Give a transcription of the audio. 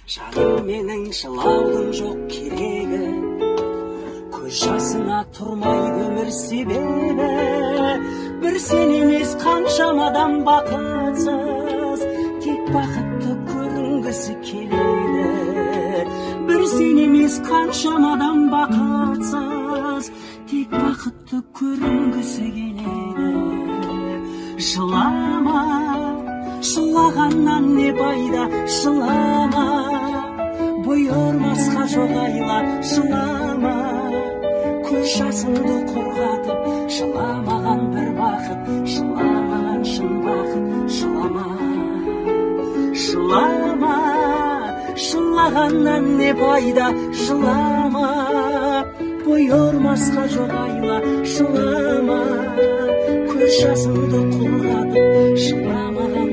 Жаным менің жылаудың жоқ керегі, көз жасыңа тұрмайды өмір себебі. Бір сен емес қаншама адам бақытсыз, тек бақытты көрінгісі келеді. Бір сен емес қаншама адам бақытсыз, тек бақытты көрінгісі келеді. Жылама, жылағаннан не пайда, жылама, бұйырмасқа жоқ айла, жылама, көз жасыңды құрғатып, жыламаған бір бақыт, жыламаған шын бақыт, жылама. Жылама, жылағаннан не пайда, жылама, бұйырмасқа жоқ айла, жылама, көз жасыңды құрғатып, жыламаған